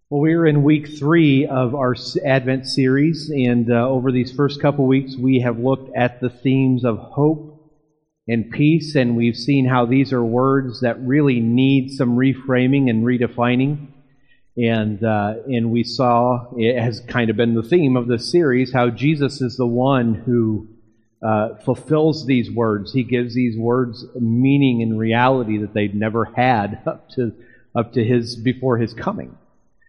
Well, we're in week 3 of our Advent series, and over these first couple weeks we have looked at the themes of hope and peace, and we've seen how these are words that really need some reframing and redefining. And we saw, it has kind of been the theme of this series, how Jesus is the one who fulfills these words. He gives these words meaning and reality that they'd never had up to his before his coming.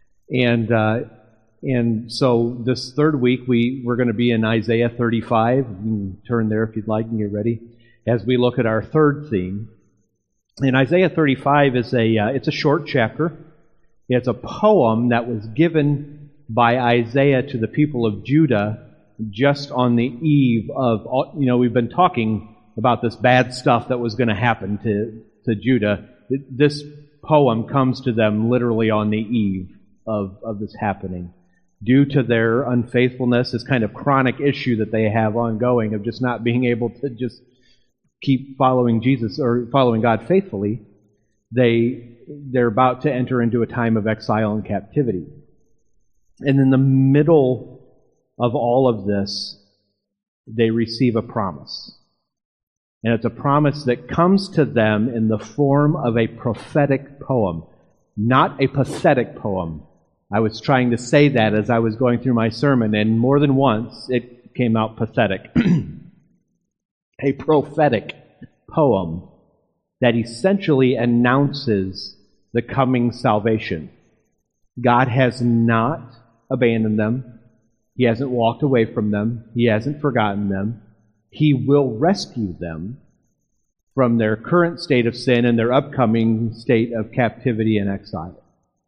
And so this third week we're going to be in Isaiah 35. You can turn there if you'd like and get ready as we look at our third theme. And Isaiah 35 is it's a short chapter. It's a poem that was given by Isaiah to the people of Judah just on the eve of, we've been talking about this bad stuff that was going to happen to Judah. This poem comes to them literally on the eve of this happening. Due to their unfaithfulness, this kind of chronic issue that they have ongoing of just not being able to just keep following Jesus or following God faithfully, they're about to enter into a time of exile and captivity. And in the middle of all of this, they receive a promise. And it's a promise that comes to them in the form of a prophetic poem, not a pathetic poem. I was trying to say that as I was going through my sermon, and more than once it came out pathetic. A prophetic poem that essentially announces the coming salvation. God has not abandoned them. He hasn't walked away from them. He hasn't forgotten them. He will rescue them from their current state of sin and their upcoming state of captivity and exile.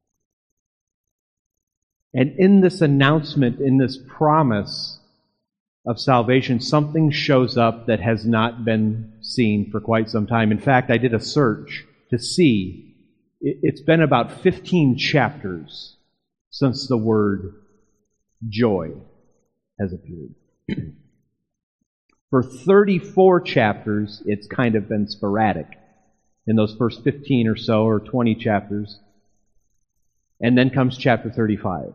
And in this announcement, in this promise of salvation, something shows up that has not been seen for quite some time. In fact, I did a search to see. It's been about 15 chapters since the word joy has appeared. For 34 chapters, it's kind of been sporadic in those first 15 or so, or 20 chapters. And then comes chapter 35.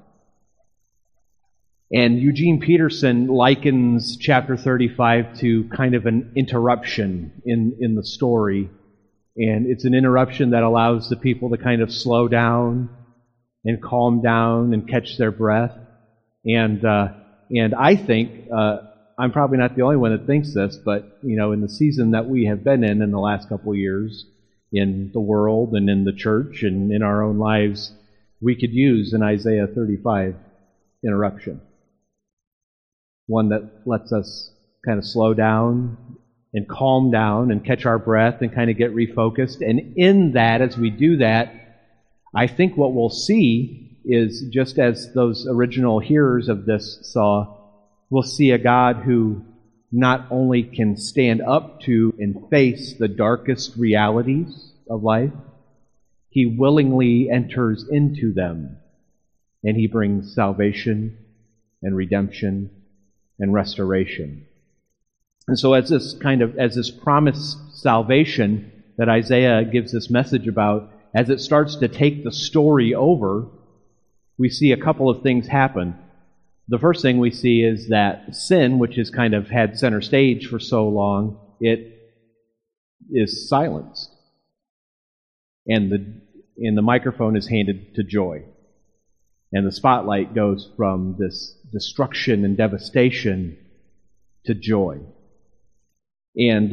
And Eugene Peterson likens chapter 35 to kind of an interruption in the story. And it's an interruption that allows the people to kind of slow down and calm down and catch their breath. And I think, I'm probably not the only one that thinks this, but, in the season that we have been in the last couple of years, in the world and in the church and in our own lives, we could use an Isaiah 35 interruption. One that lets us kind of slow down and calm down and catch our breath and kind of get refocused. And in that, as we do that, I think what we'll see is, just as those original hearers of this saw, we'll see a God who not only can stand up to and face the darkest realities of life, He willingly enters into them, and He brings salvation and redemption and restoration. And so as this promised salvation that Isaiah gives this message about, as it starts to take the story over, we see a couple of things happen. The first thing we see is that sin, which has kind of had center stage for so long, it is silenced. And the microphone is handed to joy. And the spotlight goes from this destruction and devastation to joy. And,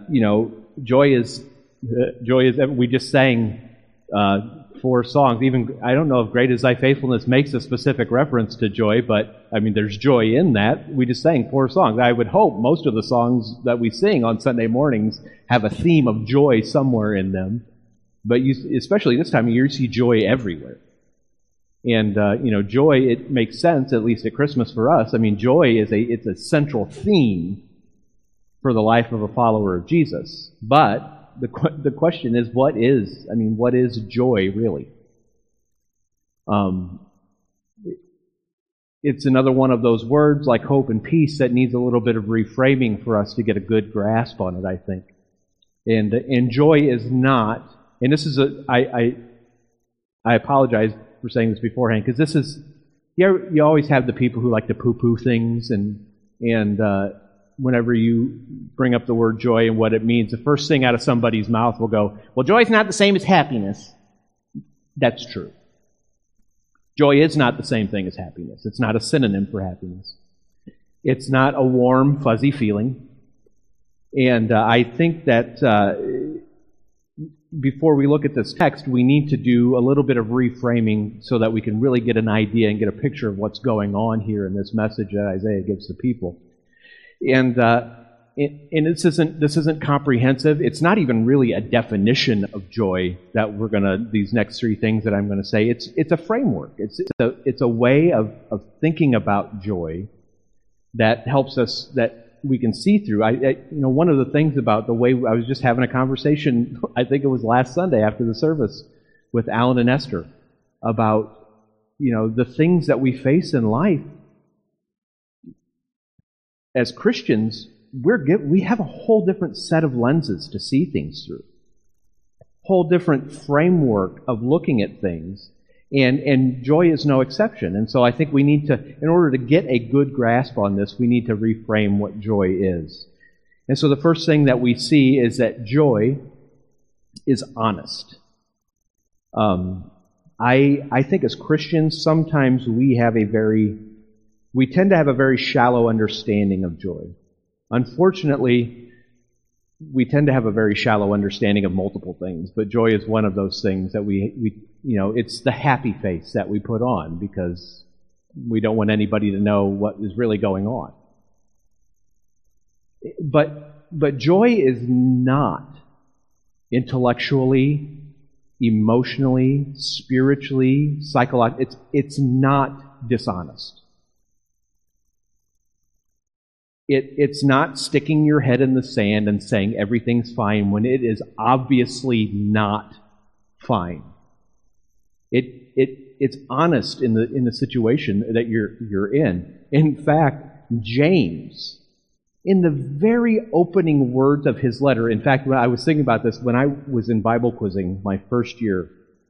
joy is, we just sang 4 songs. Even, I don't know if Great Is Thy Faithfulness makes a specific reference to joy, but, there's joy in that. We just sang 4 songs. I would hope most of the songs that we sing on Sunday mornings have a theme of joy somewhere in them. But especially this time of year, you see joy everywhere. And, joy, it makes sense, at least at Christmas for us. Joy it's a central theme for the life of a follower of Jesus. But the question is, what is joy really? It's another one of those words like hope and peace that needs a little bit of reframing for us to get a good grasp on it, I think. And joy is not, and this is I apologize. for saying this beforehand, because this is, you always have the people who like to poo-poo things, and whenever you bring up the word joy and what it means, the first thing out of somebody's mouth will go, well, joy is not the same as happiness. That's true. Joy is not the same thing as happiness. It's not a synonym for happiness. It's not a warm, fuzzy feeling. And I think that before we look at this text, we need to do a little bit of reframing so that we can really get an idea and get a picture of what's going on here in this message that Isaiah gives the people. And this isn't comprehensive. It's not even really a definition of joy that these next three things that I'm going to say. It's a framework. It's a way of thinking about joy that helps us, that we can see through. One of the things about the way, I was just having a conversation, I think it was last Sunday after the service, with Alan and Esther about, the things that we face in life. As Christians, we have a whole different set of lenses to see things through. Whole different framework of looking at things. And joy is no exception. And so I think we need to, in order to get a good grasp on this, we need to reframe what joy is. And so the first thing that we see is that joy is honest. I think as Christians, sometimes we tend to have a very shallow understanding of joy. Unfortunately, we tend to have a very shallow understanding of multiple things, but joy is one of those things that it's the happy face that we put on because we don't want anybody to know what is really going on. But joy is not intellectually, emotionally, spiritually, psychologically, it's not dishonest. It's not sticking your head in the sand and saying everything's fine when it is obviously not fine. It's honest in the situation that you're in. In fact, James, in the very opening words of his letter, in fact, when I was thinking about this, when I was in Bible quizzing my first year,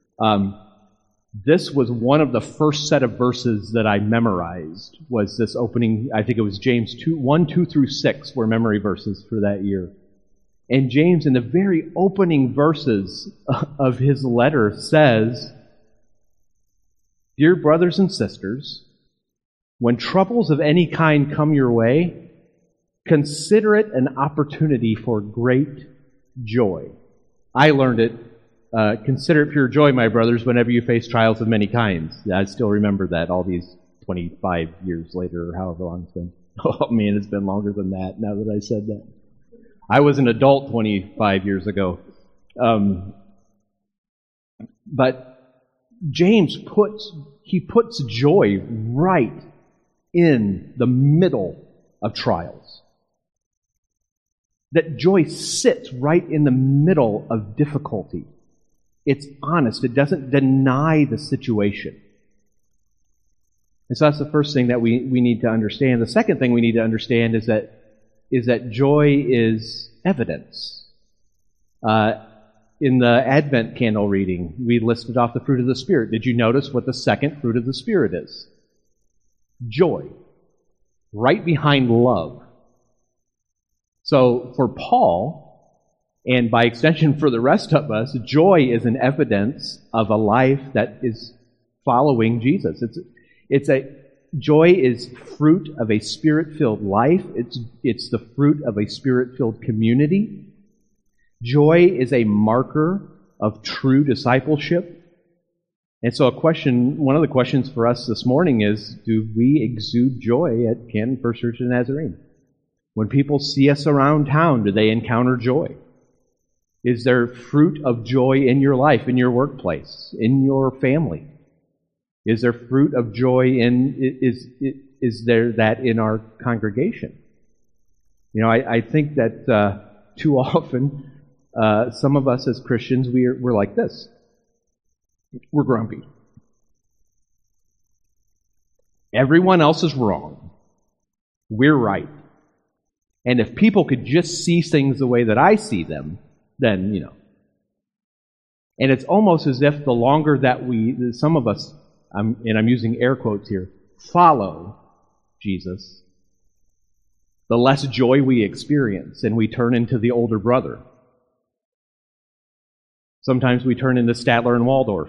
this was one of the first set of verses that I memorized, was this opening, I think it was James 1, 2 through 6 were memory verses for that year. And James, in the very opening verses of his letter, says, "Dear brothers and sisters, when troubles of any kind come your way, consider it an opportunity for great joy." I learned it. Consider it pure joy, my brothers, whenever you face trials of many kinds. I still remember that all these 25 years later, or however long it's been. Oh man, it's been longer than that now that I said that. I was an adult 25 years ago. But James puts joy right in the middle of trials. That joy sits right in the middle of difficulty. It's honest. It doesn't deny the situation. And so that's the first thing that we need to understand. The second thing we need to understand is that joy is evidence. In the Advent candle reading, we listed off the fruit of the Spirit. Did you notice what the second fruit of the Spirit is? Joy. Right behind love. So for Paul, and by extension for the rest of us, joy is an evidence of a life that is following Jesus. Joy is fruit of a Spirit-filled life. It's the fruit of a Spirit-filled community. Joy is a marker of true discipleship. And so one of the questions for us this morning is, do we exude joy at Canton First Church of the Nazarene? When people see us around town, do they encounter joy? Is there fruit of joy in your life, in your workplace, in your family? Is there fruit of joy is there that in our congregation? I think that too often, some of us as Christians, we're like this. We're grumpy. Everyone else is wrong. We're right. And if people could just see things the way that I see them, then, And it's almost as if the longer that some of us I'm using air quotes here, follow Jesus, the less joy we experience and we turn into the older brother. Sometimes we turn into Statler and Waldorf.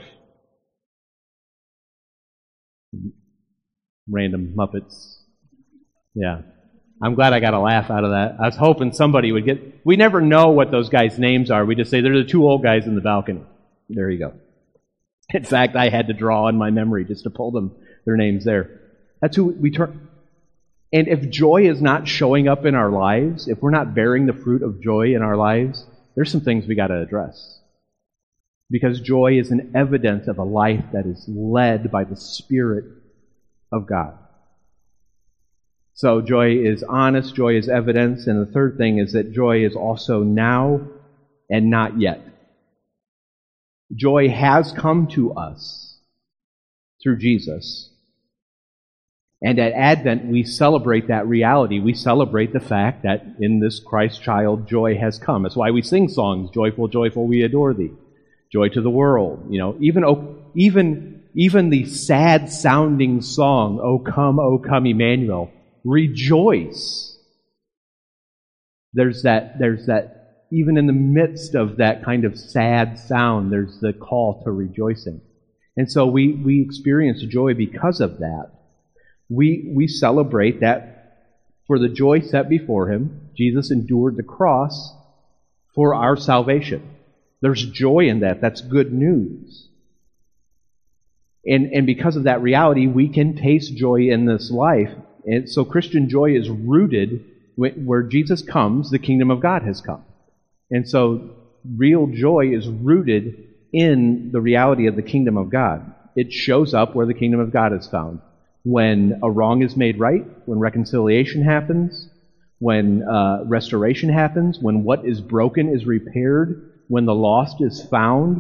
Random Muppets. Yeah. I'm glad I got a laugh out of that. I was hoping somebody would get... We never know what those guys' names are. We just say, they're the two old guys in the balcony. There you go. In fact, I had to draw in my memory just to pull their names there. That's who we turn... And if joy is not showing up in our lives, if we're not bearing the fruit of joy in our lives, there's some things we got to address. Because joy is an evidence of a life that is led by the Spirit of God. So joy is honest, joy is evidence, and the third thing is that joy is also now and not yet. Joy has come to us through Jesus. And at Advent, we celebrate that reality. We celebrate the fact that in this Christ child, joy has come. That's why we sing songs, joyful, joyful, we adore thee. Joy to the world. You know, even the sad-sounding song, O come, Emmanuel, rejoice. There's that, even in the midst of that kind of sad sound, there's the call to rejoicing. And so we experience joy because of that. We celebrate that for the joy set before him, Jesus endured the cross for our salvation. There's joy in that. That's good news. And because of that reality, we can taste joy in this life. And so Christian joy is rooted where Jesus comes, the kingdom of God has come. And so real joy is rooted in the reality of the kingdom of God. It shows up where the kingdom of God is found. When a wrong is made right, when reconciliation happens, when restoration happens, when what is broken is repaired, when the lost is found,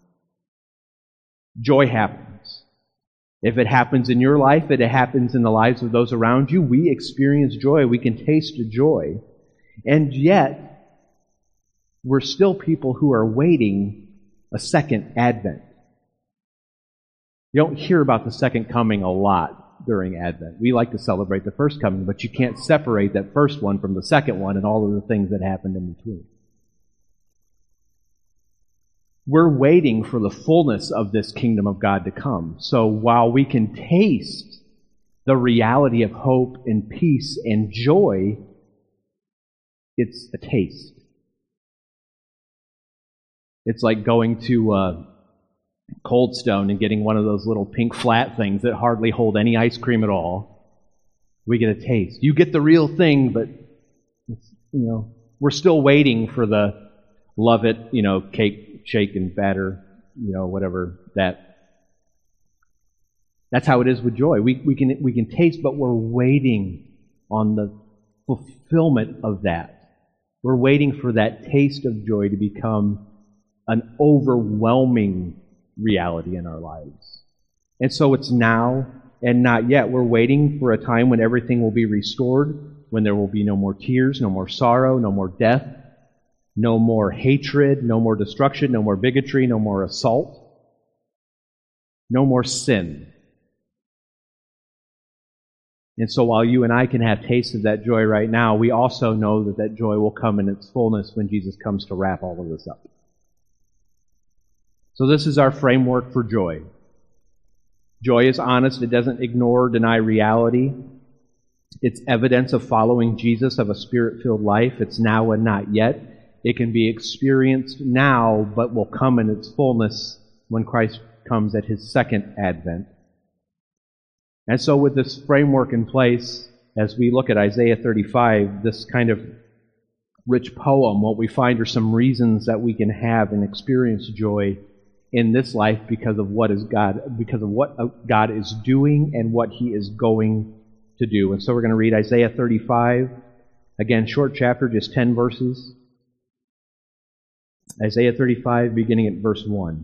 joy happens. If it happens in your life, if it happens in the lives of those around you, we experience joy. We can taste joy. And yet, we're still people who are waiting a second advent. You don't hear about the second coming a lot during Advent. We like to celebrate the first coming, but you can't separate that first one from the second one and all of the things that happened in between. We're waiting for the fullness of this kingdom of God to come. So while we can taste the reality of hope and peace and joy, it's a taste. It's like going to Cold Stone and getting one of those little pink flat things that hardly hold any ice cream at all. We get a taste. You get the real thing, but we're still waiting for the love it, cake, shake, and batter, whatever that. That's how it is with joy. We can taste, but we're waiting on the fulfillment of that. We're waiting for that taste of joy to become an overwhelming reality in our lives. And so it's now and not yet. We're waiting for a time when everything will be restored, when there will be no more tears, no more sorrow, no more death, no more hatred, no more destruction, no more bigotry, no more assault, no more sin. And so while you and I can have taste of that joy right now, we also know that that joy will come in its fullness when Jesus comes to wrap all of this up. So this is our framework for joy. Joy is honest. It doesn't ignore or deny reality. It's evidence of following Jesus, of a Spirit-filled life. It's now and not yet. It can be experienced now, but will come in its fullness when Christ comes at his second advent. And so with this framework in place, as we look at Isaiah 35, this kind of rich poem, what we find are some reasons that we can have and experience joy in this life because of what God is doing and what he is going to do. And so we're going to read Isaiah 35. Again, short chapter, just 10 verses. Isaiah 35, beginning at verse 1.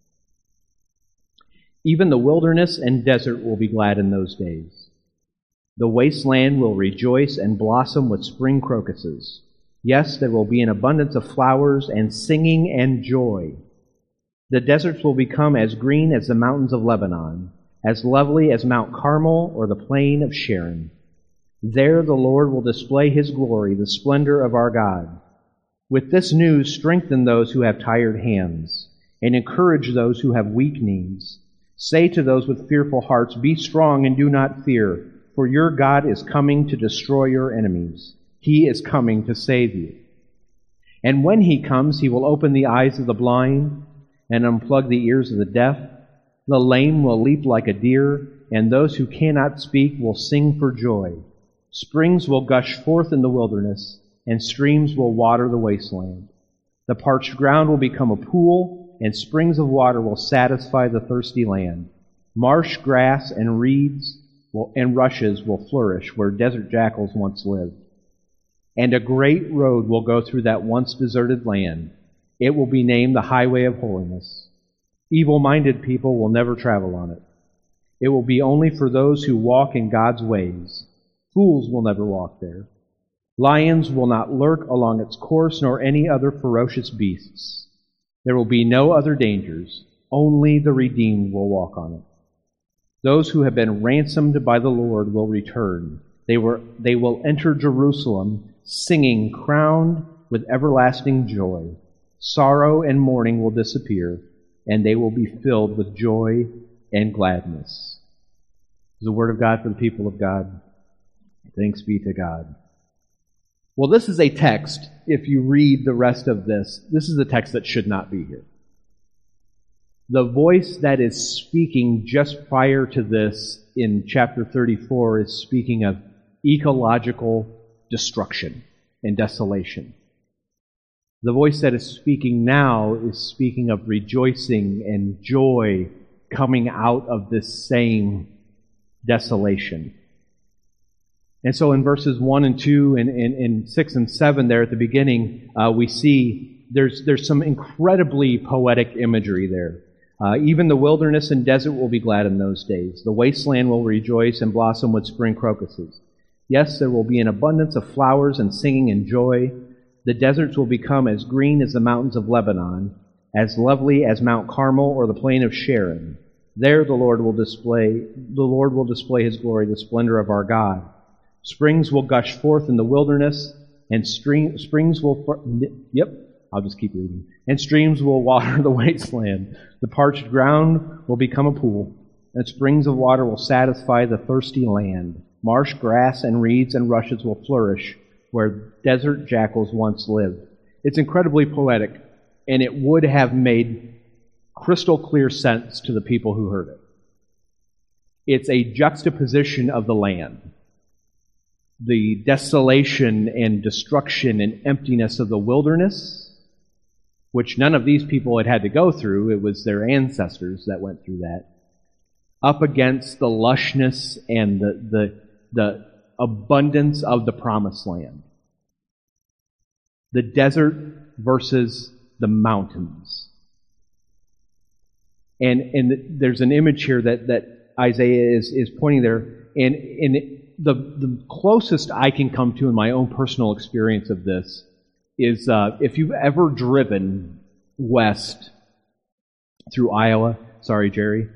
Even the wilderness and desert will be glad in those days. The wasteland will rejoice and blossom with spring crocuses. Yes, there will be an abundance of flowers and singing and joy. The deserts will become as green as the mountains of Lebanon, as lovely as Mount Carmel or the plain of Sharon. There the Lord will display his glory, the splendor of our God. With this news, strengthen those who have tired hands, and encourage those who have weak knees. Say to those with fearful hearts, be strong and do not fear, for your God is coming to destroy your enemies. He is coming to save you. And when he comes, he will open the eyes of the blind and unplug the ears of the deaf. The lame will leap like a deer, and those who cannot speak will sing for joy. Springs will gush forth in the wilderness, and streams will water the wasteland. The parched ground will become a pool, and springs of water will satisfy the thirsty land. Marsh grass and reeds and rushes will flourish where desert jackals once lived. And a great road will go through that once deserted land. It will be named the Highway of Holiness. Evil-minded people will never travel on it. It will be only for those who walk in God's ways. Fools will never walk there. Lions will not lurk along its course, nor any other ferocious beasts. There will be no other dangers. Only the redeemed will walk on it. Those who have been ransomed by the Lord will return. They will enter Jerusalem singing, crowned with everlasting joy. Sorrow and mourning will disappear, and they will be filled with joy and gladness. The word of God for the people of God. Thanks be to God. Well, this is a text, if you read the rest of this is a text that should not be here. The voice that is speaking just prior to this in chapter 34 is speaking of ecological destruction and desolation. The voice that is speaking now is speaking of rejoicing and joy coming out of this same desolation. And so in verses 1 and 2 and 6 and 7 there at the beginning, we see there's some incredibly poetic imagery there. Even the wilderness and desert will be glad in those days. The wasteland will rejoice and blossom with spring crocuses. Yes, there will be an abundance of flowers and singing and joy. The deserts will become as green as the mountains of Lebanon, as lovely as Mount Carmel or the plain of Sharon. There the Lord will display his glory, the splendor of our God. Springs will gush forth in the wilderness, and springs will I'll just keep reading. And streams will water the wasteland. The parched ground will become a pool, and springs of water will satisfy the thirsty land. Marsh grass and reeds and rushes will flourish where desert jackals once lived. It's incredibly poetic, and it would have made crystal clear sense to the people who heard it. It's a juxtaposition of the land. The desolation and destruction and emptiness of the wilderness, which none of these people had to go through. It was their ancestors that went through that. Up against the lushness and the abundance of the promised land. The desert versus the mountains. And there's an image here that Isaiah is pointing there. And the closest I can come to in my own personal experience of this is if you've ever driven west through Iowa, sorry, Jerry,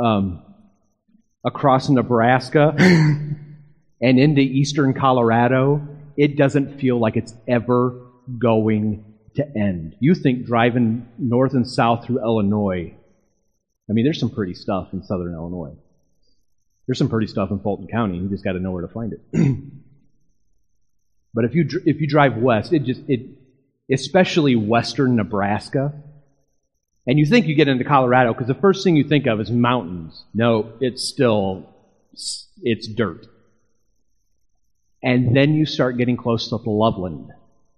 across Nebraska and into eastern Colorado, it doesn't feel like it's ever going to end. You think driving north and south through Illinois, I mean, there's some pretty stuff in southern Illinois. There's some pretty stuff in Fulton County. You just got to know where to find it. But if you drive west, especially western Nebraska, and you think you get into Colorado because the first thing you think of is mountains. No, it's dirt. And then you start getting close to Loveland.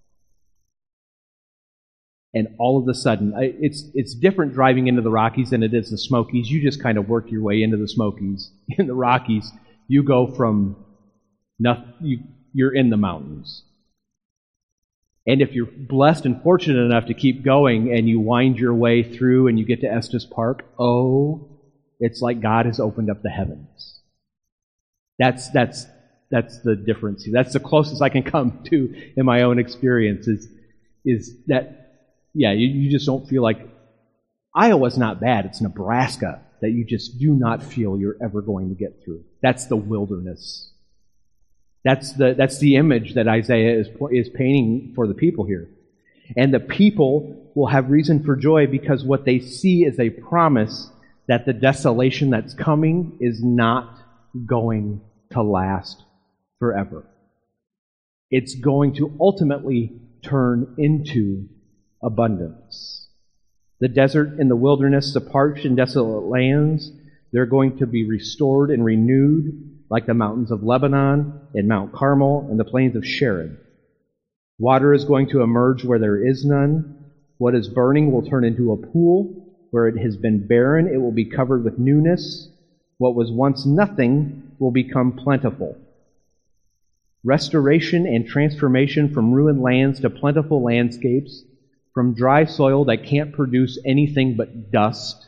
And all of a sudden, it's different driving into the Rockies than it is the Smokies. You just kind of work your way into the Smokies. In the Rockies, you go from nothing, you're in the mountains. And if you're blessed and fortunate enough to keep going and you wind your way through and you get to Estes Park, it's like God has opened up the heavens. That's the difference. That's the closest I can come to in my own experience is that, yeah, you just don't feel like Iowa's not bad. It's Nebraska that you just do not feel you're ever going to get through. That's the wilderness. That's the image that Isaiah is painting for the people here. And the people will have reason for joy because what they see is a promise that the desolation that's coming is not going to last forever. It's going to ultimately turn into abundance. The desert and the wilderness, the parched and desolate lands, they're going to be restored and renewed like the mountains of Lebanon and Mount Carmel and the plains of Sharon. Water is going to emerge where there is none. What is burning will turn into a pool. Where it has been barren, it will be covered with newness. What was once nothing will become plentiful. Restoration and transformation from ruined lands to plentiful landscapes, from dry soil that can't produce anything but dust,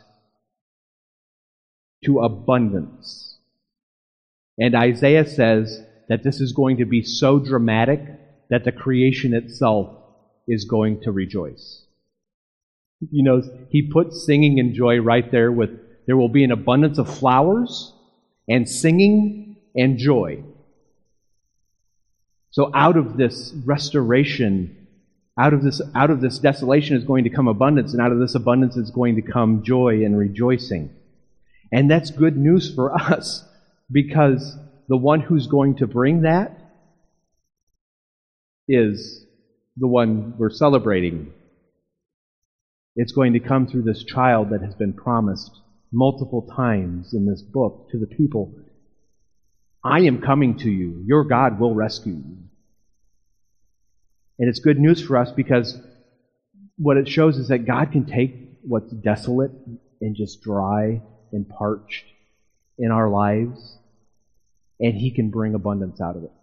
to abundance. And Isaiah says that this is going to be so dramatic that the creation itself is going to rejoice. You know, he puts singing and joy right there with, there will be an abundance of flowers and singing and joy. So out of this restoration, out of this desolation is going to come abundance, and out of this abundance is going to come joy and rejoicing. And that's good news for us, because the one who's going to bring that is the one we're celebrating. It's going to come through this child that has been promised multiple times in this book to the people. I am coming to you. Your God will rescue you. And it's good news for us because what it shows is that God can take what's desolate and just dry and parched in our lives, and He can bring abundance out of it.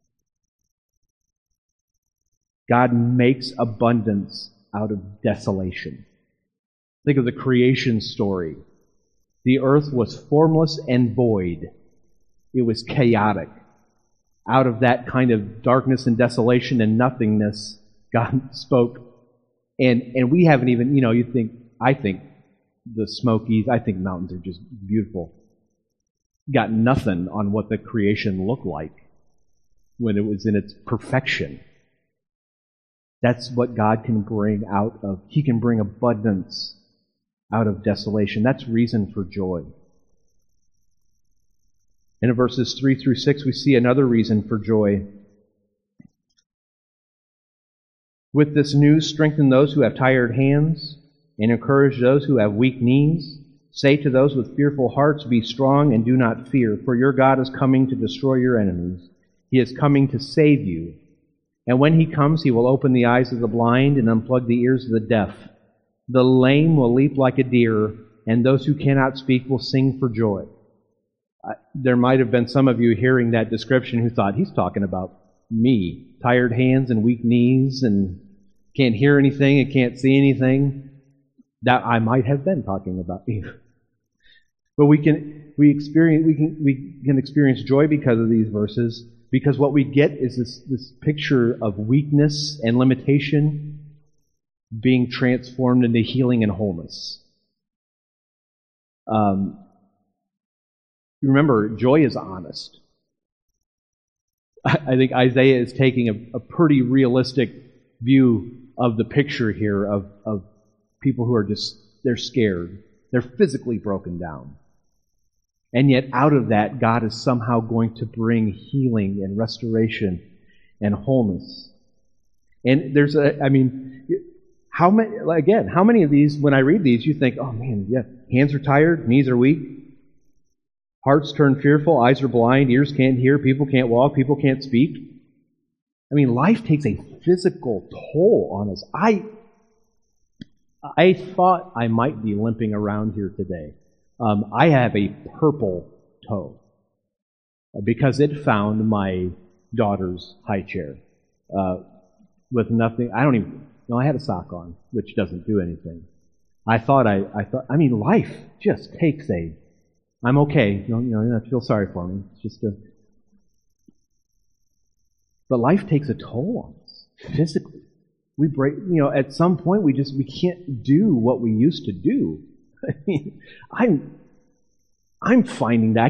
God makes abundance out of desolation. Think of the creation story. The earth was formless and void. It was chaotic. Out of that kind of darkness and desolation and nothingness, God spoke. And we haven't even, I think the Smokies, I think mountains are just beautiful. Got nothing on what the creation looked like when it was in its perfection. That's what God can bring out of. He can bring abundance out of desolation. That's reason for joy. And in verses 3 through 6, we see another reason for joy. With this news, strengthen those who have tired hands and encourage those who have weak knees. Say to those with fearful hearts, be strong and do not fear, for your God is coming to destroy your enemies. He is coming to save you. And when He comes, He will open the eyes of the blind and unplug the ears of the deaf. The lame will leap like a deer, and those who cannot speak will sing for joy. There might have been some of you hearing that description who thought, he's talking about me. Tired hands and weak knees and can't hear anything and can't see anything. That I might have been talking about you. But we can experience joy because of these verses, because what we get is this picture of weakness and limitation being transformed into healing and wholeness. Remember, joy is honest. I think Isaiah is taking a pretty realistic view of the picture here of people who are they're scared. They're physically broken down. And yet out of that, God is somehow going to bring healing and restoration and wholeness. And how many of these, when I read these, you think, oh man, yeah, hands are tired, knees are weak, hearts turn fearful, eyes are blind, ears can't hear, people can't walk, people can't speak. I mean, life takes a physical toll on us. I thought I might be limping around here today. I have a purple toe because it found my daughter's high chair with nothing. I had a sock on, which doesn't do anything. Life just takes I'm okay. You don't have to feel sorry for me. It's just but life takes a toll on us physically. We break, at some point we can't do what we used to do. I'm finding that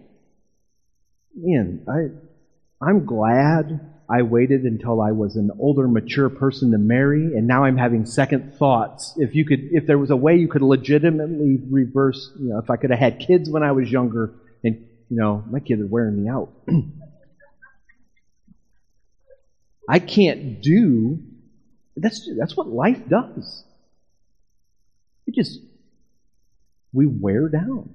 I'm glad I waited until I was an older, mature person to marry, and now I'm having second thoughts. If there was a way you could legitimately reverse, if I could have had kids when I was younger, and, my kids are wearing me out. I can't do, that's what life does. We wear down.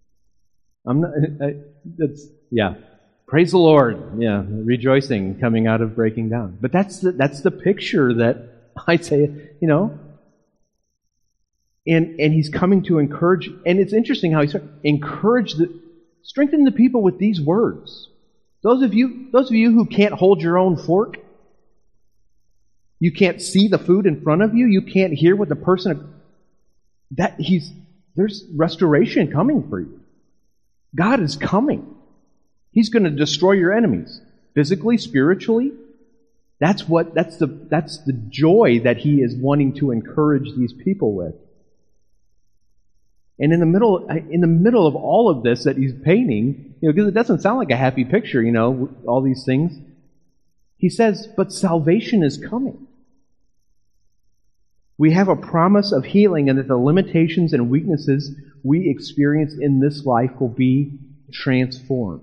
Praise the Lord. Yeah, rejoicing coming out of breaking down. But that's the picture that Isaiah, and he's coming to encourage, and it's interesting how he starts, strengthen the people with these words. Those of you who can't hold your own fork, you can't see the food in front of you, you can't hear what the person, there's restoration coming for you. God is coming. He's going to destroy your enemies. Physically, spiritually. That's the joy that he is wanting to encourage these people with. And in the middle of all of this that he's painting, because it doesn't sound like a happy picture, all these things, he says, but salvation is coming. We have a promise of healing, and that the limitations and weaknesses we experience in this life will be transformed.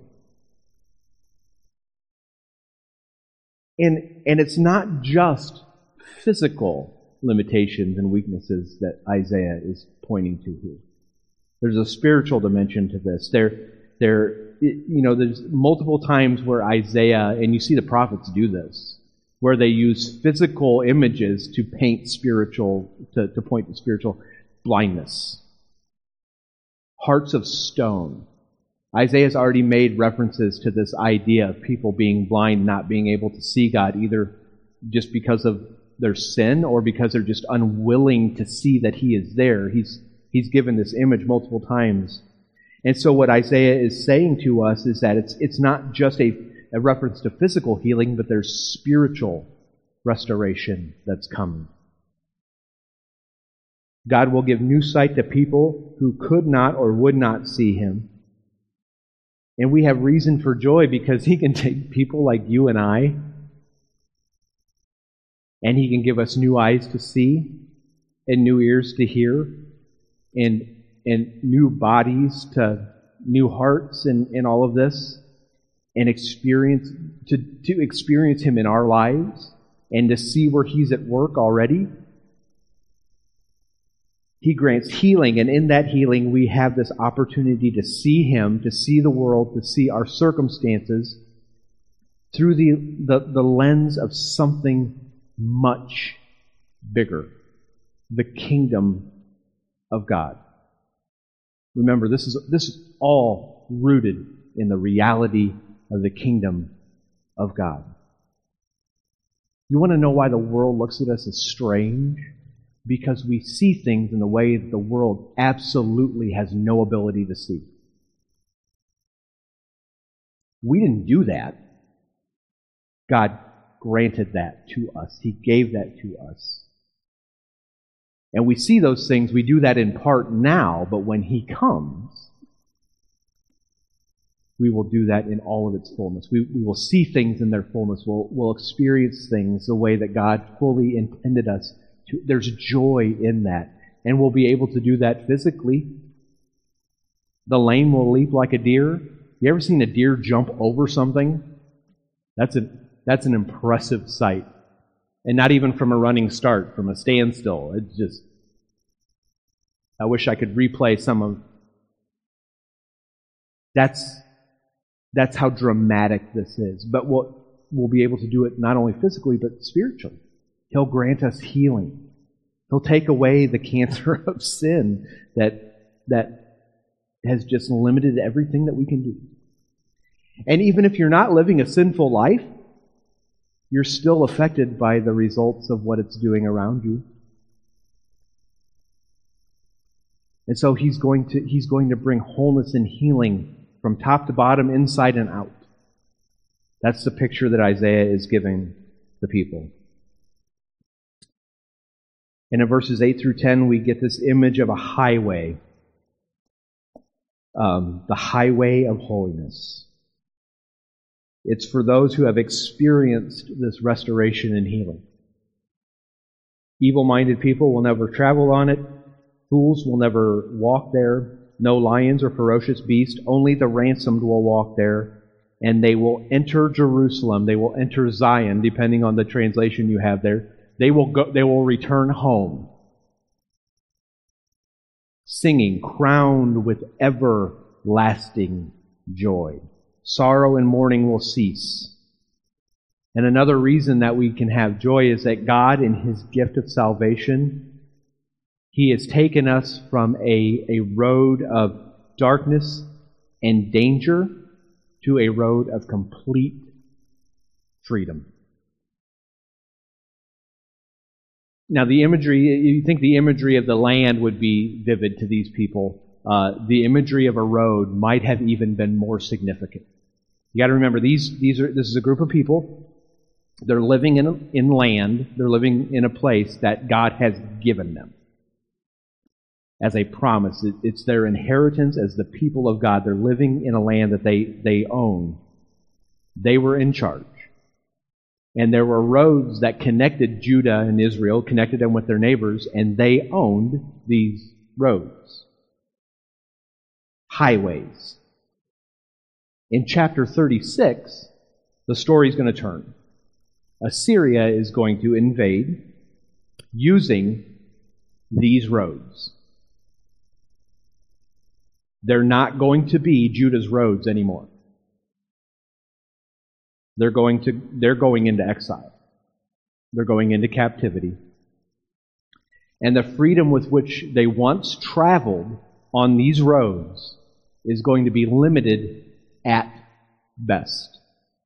And it's not just physical limitations and weaknesses that Isaiah is pointing to here. There's a spiritual dimension to this. There's multiple times where Isaiah, and you see the prophets do this, where they use physical images to paint to point to spiritual blindness. Hearts of stone. Isaiah's already made references to this idea of people being blind, not being able to see God, either just because of their sin or because they're just unwilling to see that He is there. He's given this image multiple times. And so what Isaiah is saying to us is that it's not just a reference to physical healing, but there's spiritual restoration that's coming. God will give new sight to people who could not or would not see Him. And we have reason for joy because He can take people like you and I, and He can give us new eyes to see, and new ears to hear, and new bodies to new hearts and all of this, and experience to experience Him in our lives, and to see where He's at work already. He grants healing, and in that healing we have this opportunity to see Him, to see the world, to see our circumstances through the lens of something much bigger, the kingdom of God. Remember, this is all rooted in the reality of the kingdom of God. You want to know why the world looks at us as strange? Because we see things in the way that the world absolutely has no ability to see. We didn't do that. God granted that to us. He gave that to us. And we see those things, we do that in part now, but when He comes, we will do that in all of its fullness. We will see things in their fullness. We'll experience things the way that God fully intended us to. There's joy in that. And we'll be able to do that physically. The lame will leap like a deer. You ever seen a deer jump over something? That's an impressive sight. And not even from a running start, from a standstill. It's just, I wish I could replay some of. That's how dramatic this is. But we'll be able to do it not only physically, but spiritually. He'll grant us healing. He'll take away the cancer of sin that has just limited everything that we can do. And even if you're not living a sinful life, you're still affected by the results of what it's doing around you. And so He's going to bring wholeness and healing from top to bottom, inside and out. That's the picture that Isaiah is giving the people. And in verses 8 through 10, we get this image of a highway. the highway of holiness. It's for those who have experienced this restoration and healing. Evil-minded people will never travel on it. Fools will never walk there. No lions or ferocious beasts. Only the ransomed will walk there. And they will enter Jerusalem. They will enter Zion, depending on the translation you have there. They will return home, singing, crowned with everlasting joy. Sorrow and mourning will cease. And another reason that we can have joy is that God, in His gift of salvation, He has taken us from a road of darkness and danger to a road of complete freedom. Now, the imagery, you think the imagery of the land would be vivid to these people. The imagery of a road might have even been more significant. You got to remember, this is a group of people. They're living in land. They're living in a place that God has given them as a promise. It's their inheritance as the people of God. They're living in a land that they own. They were in charge. And there were roads that connected Judah and Israel, connected them with their neighbors, and they owned these roads. Highways. In chapter 36, the story's going to turn. Assyria is going to invade using these roads. They're not going to be Judah's roads anymore. They're going into exile. They're going into captivity. And the freedom with which they once traveled on these roads is going to be limited at best.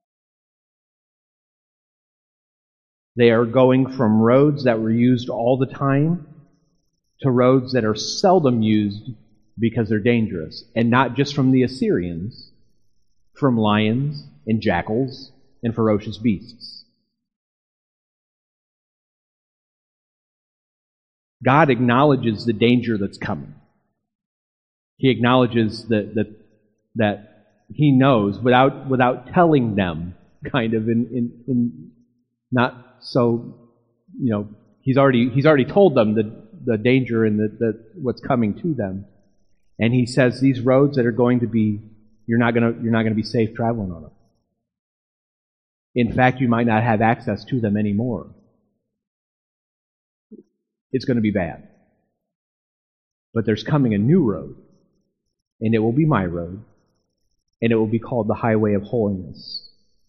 They are going from roads that were used all the time to roads that are seldom used because they're dangerous. And not just from the Assyrians, from lions and jackals and ferocious beasts. God acknowledges the danger that's coming. He acknowledges that He knows without telling them, kind of in not so, He's already told them the danger and the what's coming to them. And He says these roads that are going to be, you're not going to be safe traveling on them. In fact, you might not have access to them anymore. It's going to be bad. But there's coming a new road, and it will be my road, and it will be called the highway of holiness.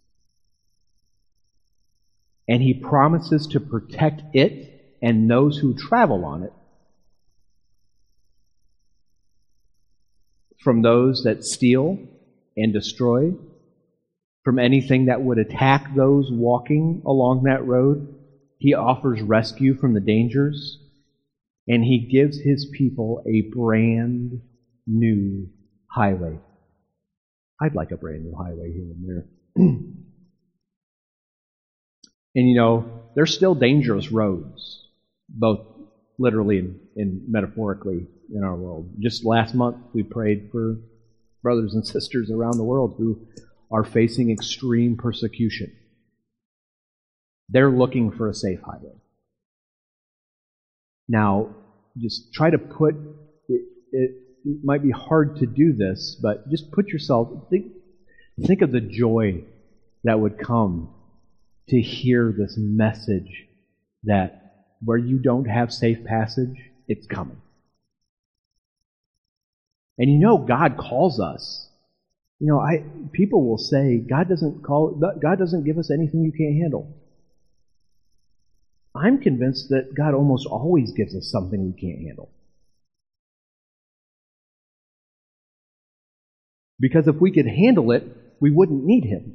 And He promises to protect it and those who travel on it from those that steal and destroy, from anything that would attack those walking along that road. He offers rescue from the dangers, and He gives His people a brand new highway. I'd like a brand new highway here and there. And there's still dangerous roads, both literally and metaphorically in our world. Just last month, we prayed for brothers and sisters around the world who are facing extreme persecution. They're looking for a safe highway. Now, just try to put, it might be hard to do this, but just put yourself, think of the joy that would come to hear this message that where you don't have safe passage, it's coming. And God calls us. People will say, God doesn't give us anything you can't handle. I'm convinced that God almost always gives us something we can't handle. Because if we could handle it, we wouldn't need Him.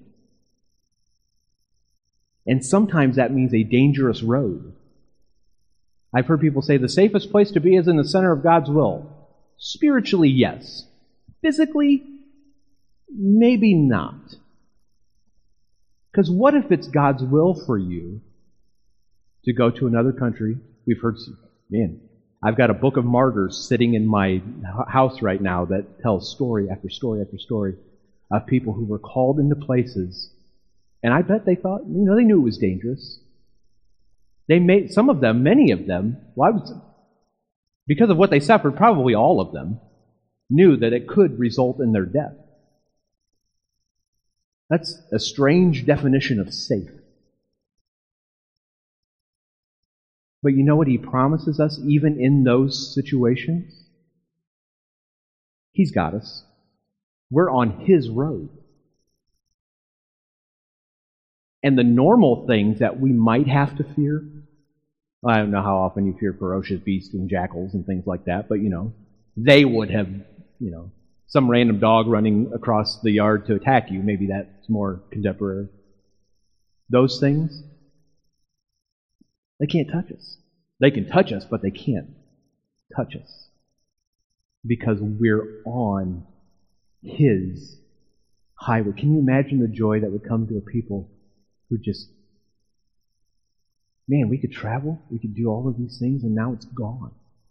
And sometimes that means a dangerous road. I've heard people say the safest place to be is in the center of God's will. Spiritually, yes. Physically, maybe not. Because what if it's God's will for you to go to another country? We've heard, I've got a book of martyrs sitting in my house right now that tells story after story after story of people who were called into places, and I bet they thought, they knew it was dangerous. Some of them, many of them, because of what they suffered, probably all of them, knew that it could result in their death. That's a strange definition of safe. But you know what He promises us even in those situations? He's got us. We're on His road. And the normal things that we might have to fear, I don't know how often you fear ferocious beasts and jackals and things like that, but they would have, some random dog running across the yard to attack you. Maybe that's more contemporary. Those things, they can't touch us. They can touch us, but they can't touch us. Because we're on His highway. Can you imagine the joy that would come to a people who just, we could travel, we could do all of these things, and now it's gone.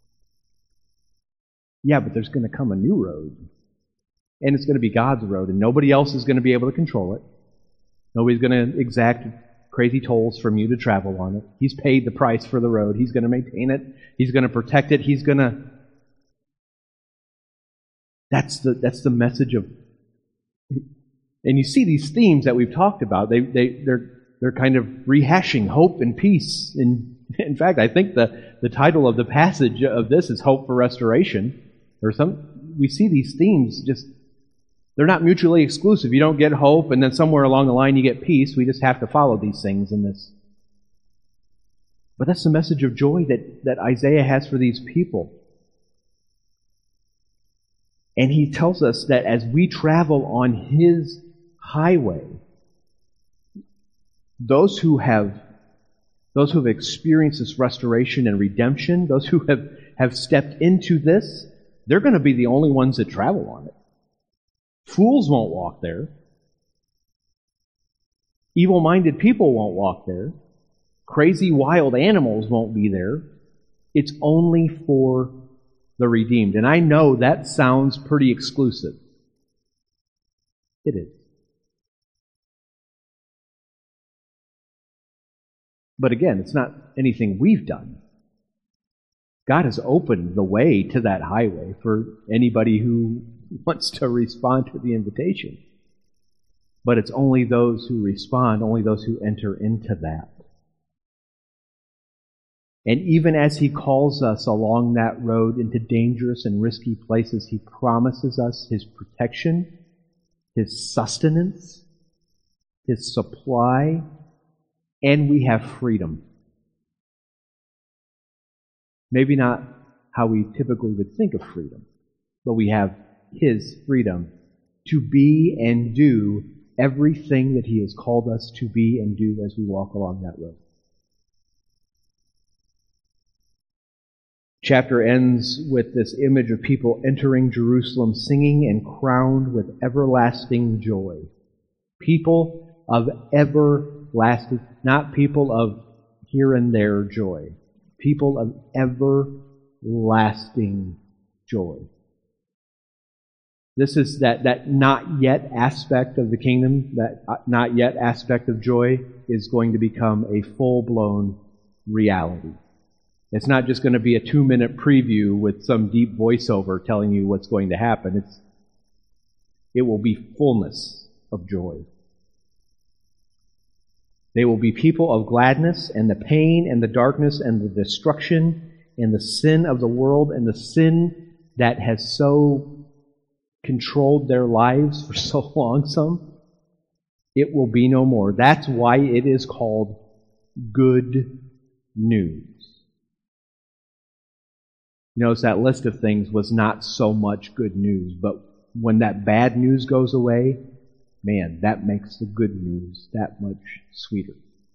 Yeah, but there's going to come a new road. And it's going to be God's road, and nobody else is going to be able to control it. Nobody's going to exact crazy tolls from you to travel on it. He's paid the price for the road. He's going to maintain it. He's going to protect it. He's going to... That's the message of... And you see these themes that we've talked about. They're kind of rehashing hope and peace. And in fact, I think the title of the passage of this is Hope for Restoration. We see these themes just... They're not mutually exclusive. You don't get hope, and then somewhere along the line you get peace. We just have to follow these things in this. But that's the message of joy that Isaiah has for these people. And he tells us that as we travel on His highway, those who have experienced this restoration and redemption, those who have stepped into this, they're going to be the only ones that travel on it. Fools won't walk there. Evil-minded people won't walk there. Crazy wild animals won't be there. It's only for the redeemed. And I know that sounds pretty exclusive. It is. But again, it's not anything we've done. God has opened the way to that highway for anybody who wants to respond to the invitation. But it's only those who respond, only those who enter into that. And even as He calls us along that road into dangerous and risky places, He promises us His protection, His sustenance, His supply, and we have freedom. Maybe not how we typically would think of freedom, but we have His freedom to be and do everything that He has called us to be and do as we walk along that road. Chapter ends with this image of people entering Jerusalem singing and crowned with everlasting joy. People of everlasting, not people of here and there joy. People of everlasting joy. This is that not yet aspect of the kingdom, that not yet aspect of joy is going to become a full-blown reality. It's not just going to be a 2-minute preview with some deep voiceover telling you what's going to happen. It will be fullness of joy. They will be people of gladness, and the pain and the darkness and the destruction and the sin of the world and the sin that has so controlled their lives for so long, it will be no more. That's why it is called good news. Notice that list of things was not so much good news, but when that bad news goes away, man, that makes the good news that much sweeter.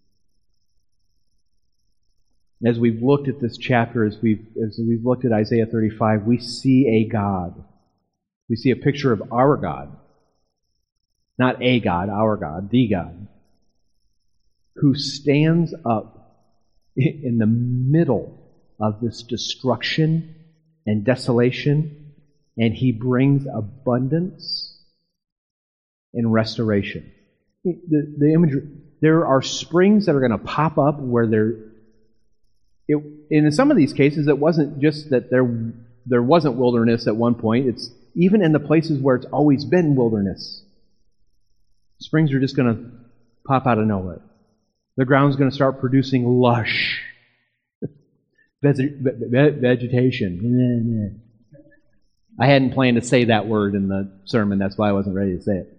As we've looked at this chapter, as we've looked at Isaiah 35, we see a God. We see a picture of our God. Not a God, our God, the God, who stands up in the middle of this destruction and desolation, and He brings abundance and restoration. The imagery, there are springs that are going to pop up where in some of these cases, it wasn't just that there wasn't wilderness at one point. It's even in the places where it's always been wilderness. Springs are just going to pop out of nowhere. The ground's going to start producing lush vegetation. I hadn't planned to say that word in the sermon. That's why I wasn't ready to say it.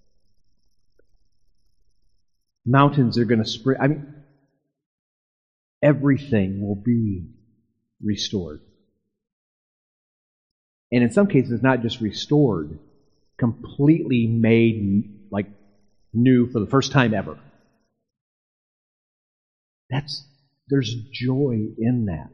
Mountains are going to spring. Everything will be restored. And in some cases, not just restored, completely made like new for the first time ever. There's joy in that.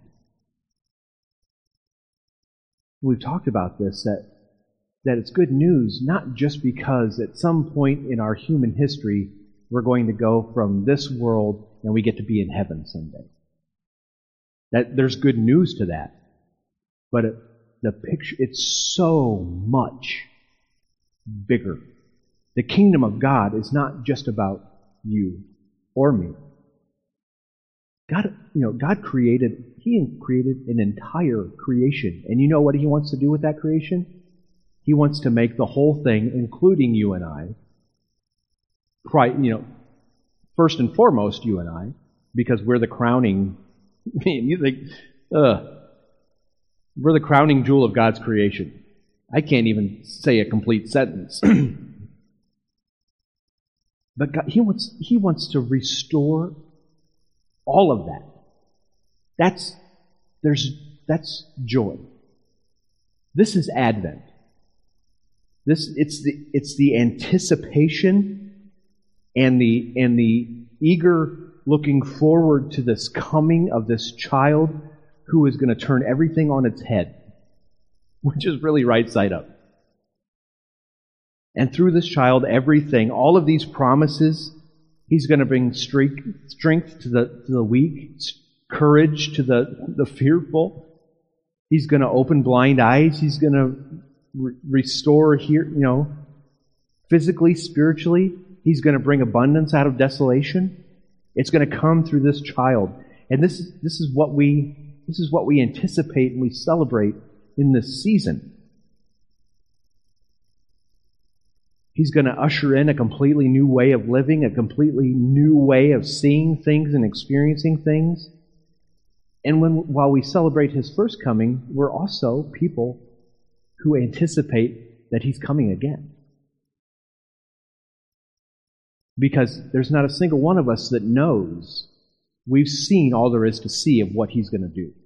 We've talked about this, that it's good news, not just because at some point in our human history we're going to go from this world and we get to be in heaven someday. That there's good news to that. But the picture, it's so much bigger. The kingdom of God is not just about you or me. God created an entire creation. And you know what He wants to do with that creation? He wants to make the whole thing, including you and I, first and foremost you and I, because we're the crowning, you think, we're the crowning jewel of God's creation. I can't even say a complete sentence. But God, He wants to restore all of that. That's joy. This is Advent. It's the anticipation and the eager looking forward to this coming of this child who is going to turn everything on its head, which is really right side up. And through this child, everything, all of these promises, He's going to bring strength to the weak, courage to the fearful. He's going to open blind eyes. He's going to restore physically, spiritually. He's going to bring abundance out of desolation. It's going to come through this child. And this is what we anticipate and we celebrate in this season. He's going to usher in a completely new way of living, a completely new way of seeing things and experiencing things. And while we celebrate His first coming, we're also people who anticipate that He's coming again. Because there's not a single one of us that knows. We've seen all there is to see of what He's going to do.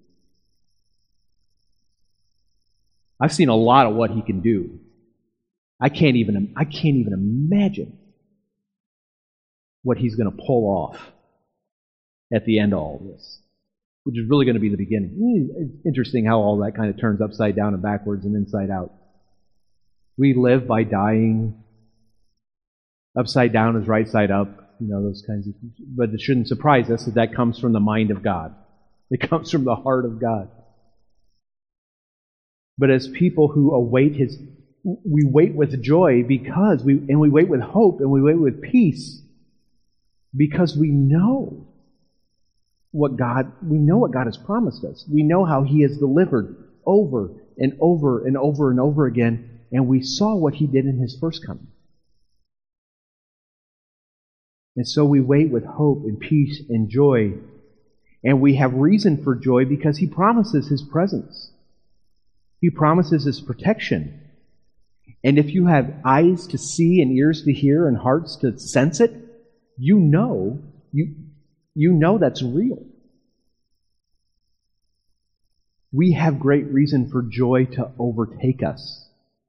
I've seen a lot of what He can do. I can't even imagine what He's going to pull off at the end of all this, which is really going to be the beginning. It's interesting how all that kind of turns upside down and backwards and inside out. We live by dying. Upside down is right side up, those kinds of things. But it shouldn't surprise us that comes from the mind of God. It comes from the heart of God. But as people who await we wait with joy because we wait with hope and we wait with peace because we know what God has promised us. We know how He has delivered over and over and over and over again, and we saw what He did in His first coming. And so we wait with hope and peace and joy, and we have reason for joy because He promises His presence. He promises His protection. And if you have eyes to see and ears to hear and hearts to sense it, you know that's real. We have great reason for joy to overtake us.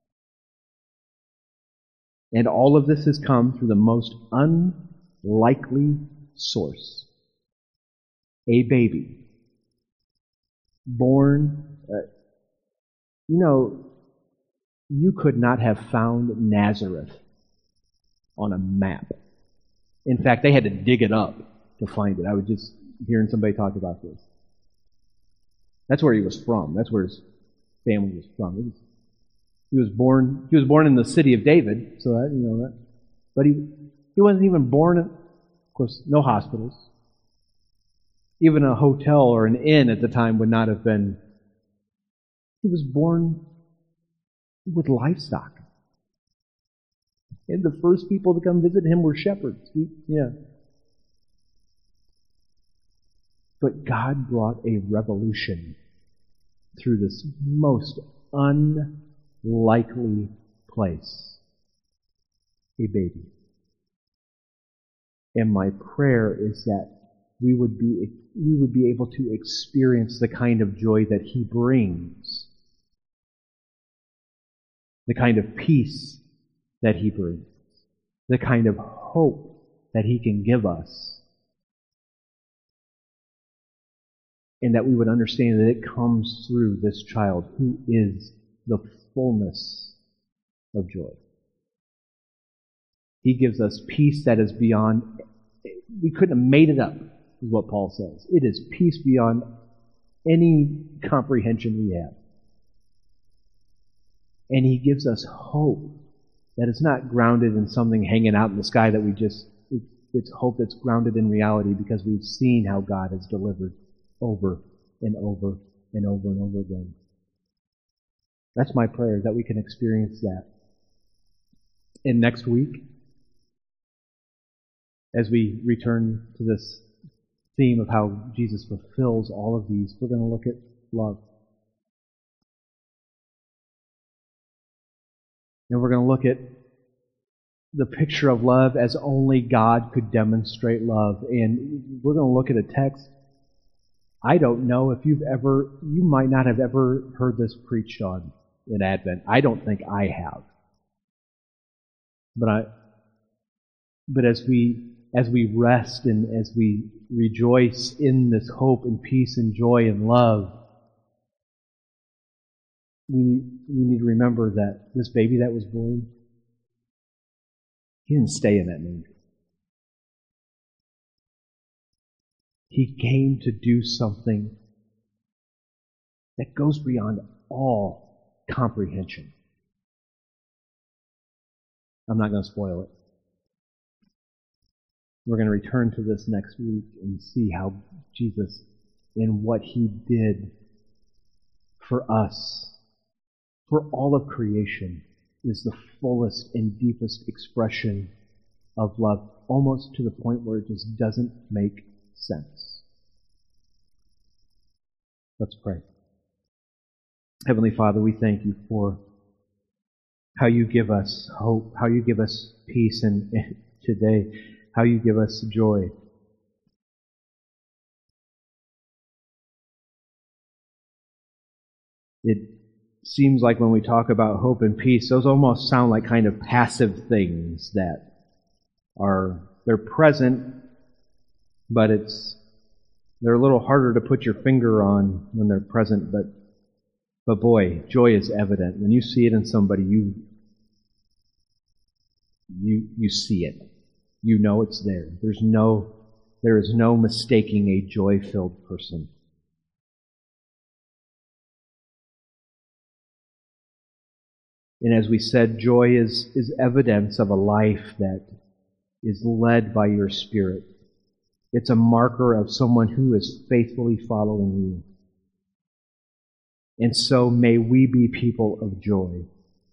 And all of this has come through the most unlikely source. A baby. Born, you could not have found Nazareth on a map. In fact, they had to dig it up to find it. I was just hearing somebody talk about this. That's where he was from. That's where his family was from. He was born in the city of David, so that. But he wasn't even born in, of course, no hospitals. Even a hotel or an inn at the time would not have been. He was born with livestock. And the first people to come visit him were shepherds. But God brought a revolution through this most unlikely place. A baby. And my prayer is that we would be able to experience the kind of joy that he brings. The kind of peace that he brings. The kind of hope that he can give us. And that we would understand that it comes through this child who is the fullness of joy. He gives us peace that is beyond, we couldn't have made it up, is what Paul says. It is peace beyond any comprehension we have. And he gives us hope that is not grounded in something hanging out in the sky that it's hope that's grounded in reality because we've seen how God has delivered over and over and over and over again. That's my prayer, that we can experience that. And next week, as we return to this theme of how Jesus fulfills all of these, we're going to look at love. And we're going to look at the picture of love as only God could demonstrate love. And we're going to look at a text. I don't know if you might not have ever heard this preached on in Advent. I don't think I have. But as we rest and as we rejoice in this hope and peace and joy and love, we need to remember that this baby that was born, he didn't stay in that manger. He came to do something that goes beyond all comprehension. I'm not going to spoil it. We're going to return to this next week and see how Jesus, in what he did for us, for all of creation, is the fullest and deepest expression of love, almost to the point where it just doesn't make sense. Let's pray. Heavenly Father, we thank you for how you give us hope, how you give us peace and today, how you give us joy. It seems like when we talk about hope and peace, those almost sound like kind of passive things that they're present, but they're a little harder to put your finger on when they're present, but boy, joy is evident. When you see it in somebody, you see it. You know it's there. There is no mistaking a joy-filled person. And as we said, joy is evidence of a life that is led by your Spirit. It's a marker of someone who is faithfully following you. And so may we be people of joy.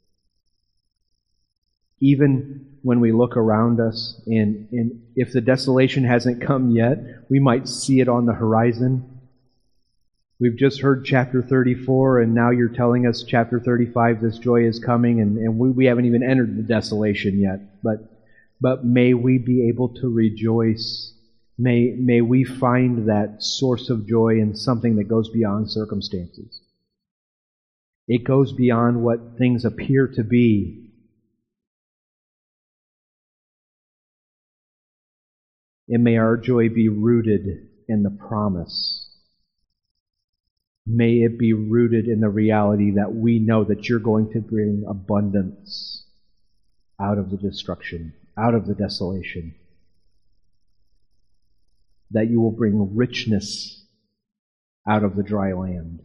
Even when we look around us, and if the desolation hasn't come yet, we might see it on the horizon. We've just heard chapter 34, and now you're telling us chapter 35, this joy is coming, and we haven't even entered the desolation yet. But may we be able to rejoice. May we find that source of joy in something that goes beyond circumstances. It goes beyond what things appear to be. And may our joy be rooted in the promise. May it be rooted in the reality that we know that you're going to bring abundance out of the destruction, out of the desolation. That you will bring richness out of the dry land.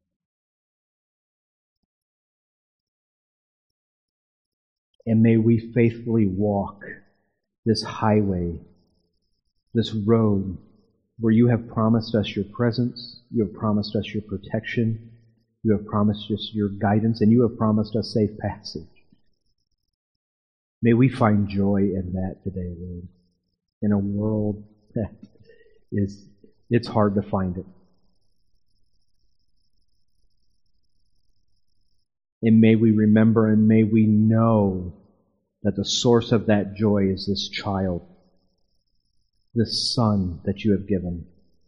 And may we faithfully walk this highway, this road, where you have promised us your presence, you have promised us your protection, you have promised us your guidance, and you have promised us safe passage. May we find joy in that today, Lord, in a world that it's hard to find it. And may we remember and may we know that the source of that joy is this child, this son that you have given,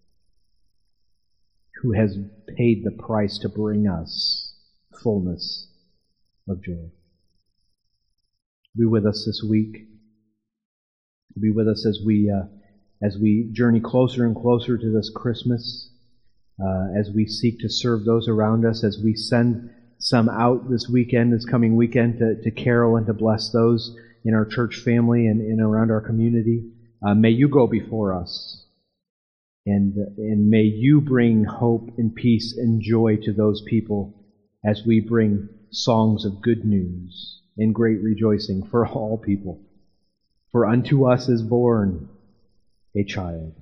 who has paid the price to bring us fullness of joy. Be with us this week. Be with us as we journey closer and closer to this Christmas, as we seek to serve those around us, as we send some out this coming weekend, to carol and to bless those in our church family and around our community. May you go before us, and may you bring hope and peace and joy to those people as we bring songs of good news and great rejoicing for all people. For unto us is born a child,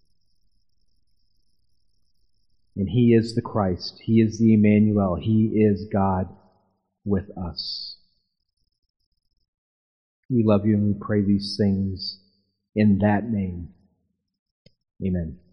and He is the Christ. He is the Emmanuel. He is God with us. We love you and we pray these things in that name. Amen.